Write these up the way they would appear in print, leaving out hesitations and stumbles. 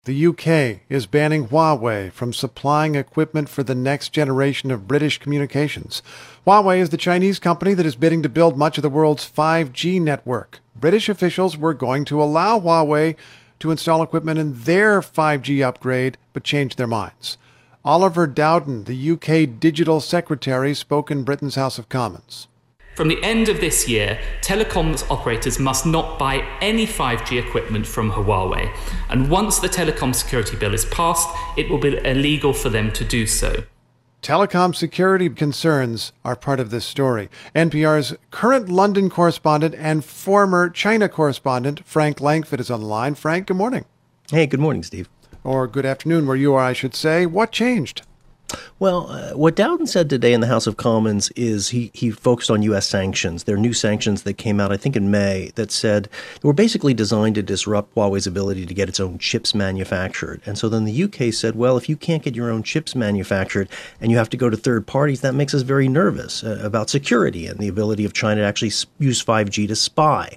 The UK is banning Huawei from supplying equipment for the next generation of British communications. Huawei is the Chinese company that is bidding to build much of the world's 5G network. British officials were going to allow Huawei to install equipment in their 5G upgrade, but changed their minds. Oliver Dowden, the UK Digital Secretary, spoke in Britain's House of Commons. From the end of this year, telecoms operators must not buy any 5G equipment from Huawei. And once the Telecom Security Bill is passed, it will be illegal for them to do so. Telecom security concerns are part of this story. NPR's current London correspondent and former China correspondent, Frank Langfitt, is on the line. Frank, good morning. Hey, good morning, Steve. Or good afternoon, where you are, I should say. What changed? Well, what Dowden said today in the House of Commons is he focused on U.S. sanctions. There are new sanctions that came out, I think, in May that said they were basically designed to disrupt Huawei's ability to get its own chips manufactured. And so then the UK said, well, if you can't get your own chips manufactured and you have to go to third parties, that makes us very nervous about security and the ability of China to actually use 5G to spy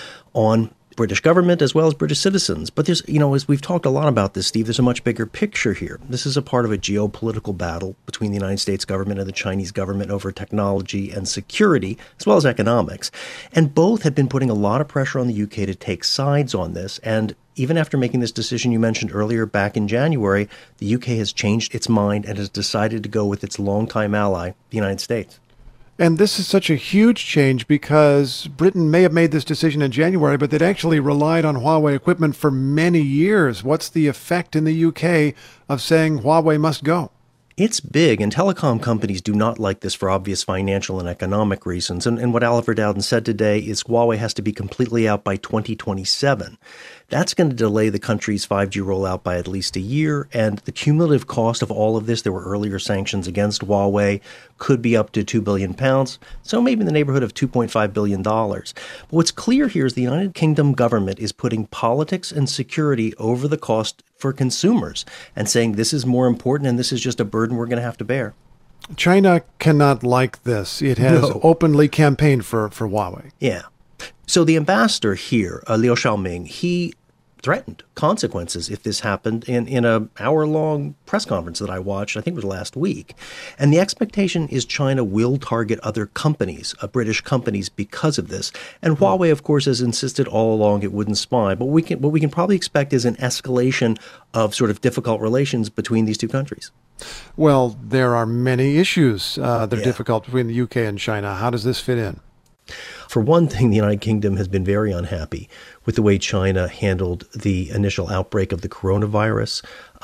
on British government as well as British citizens. But there's, as we've talked a lot about this, Steve, there's a much bigger picture here. This is a part of a geopolitical battle between the United States government and the Chinese government over technology and security, as well as economics. And both have been putting a lot of pressure on the UK to take sides on this. And even after making this decision you mentioned earlier back in January, the UK has changed its mind and has decided to go with its longtime ally, the United States. And this is such a huge change because Britain may have made this decision in January, but they'd actually relied on Huawei equipment for many years. What's the effect in the UK of saying Huawei must go? It's big, and telecom companies do not like this for obvious financial and economic reasons. And what Oliver Dowden said today is Huawei has to be completely out by 2027. That's going to delay the country's 5G rollout by at least a year, and the cumulative cost of all of this, there were earlier sanctions against Huawei, could be up to £2 billion, so maybe in the neighborhood of $2.5 billion. But what's clear here is the United Kingdom government is putting politics and security over the cost for consumers and saying this is more important and this is just a burden we're going to have to bear. China cannot like this. It has openly campaigned for Huawei. Yeah. So the ambassador here, Liu Xiaoming, he threatened consequences if this happened in an hour-long press conference that I watched, I think it was last week. And the expectation is China will target other companies, British companies, because of this. And Huawei, of course, has insisted all along it wouldn't spy. But what we can probably expect is an escalation of sort of difficult relations between these two countries. Well, there are many issues that are difficult between the UK and China. How does this fit in? For one thing, the United Kingdom has been very unhappy with the way China handled the initial outbreak of the coronavirus,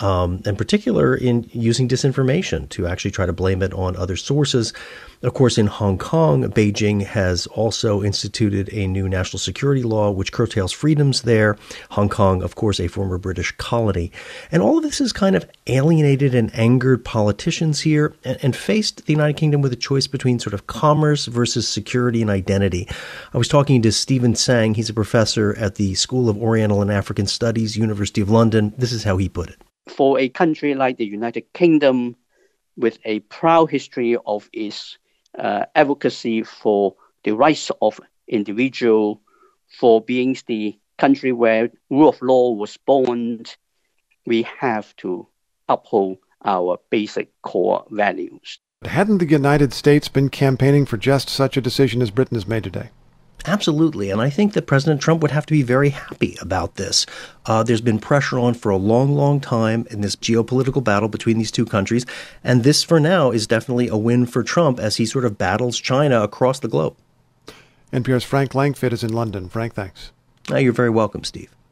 in particular in using disinformation to actually try to blame it on other sources. Of course, in Hong Kong, Beijing has also instituted a new national security law which curtails freedoms there. Hong Kong, of course, a former British colony. And all of this has kind of alienated and angered politicians here and faced the United Kingdom with a choice between sort of commerce versus security and identity. I was talking to Stephen Tsang. He's a professor at the School of Oriental and African Studies, University of London. This is how he put it. For a country like the United Kingdom, with a proud history of its advocacy for the rights of individual, for being the country where rule of law was born, we have to uphold our basic core values. Hadn't the United States been campaigning for just such a decision as Britain has made today? Absolutely. And I think that President Trump would have to be very happy about this. There's been pressure on for a long, long time in this geopolitical battle between these two countries. And this, for now, is definitely a win for Trump as he sort of battles China across the globe. NPR's Frank Langfitt is in London. Frank, thanks. You're very welcome, Steve.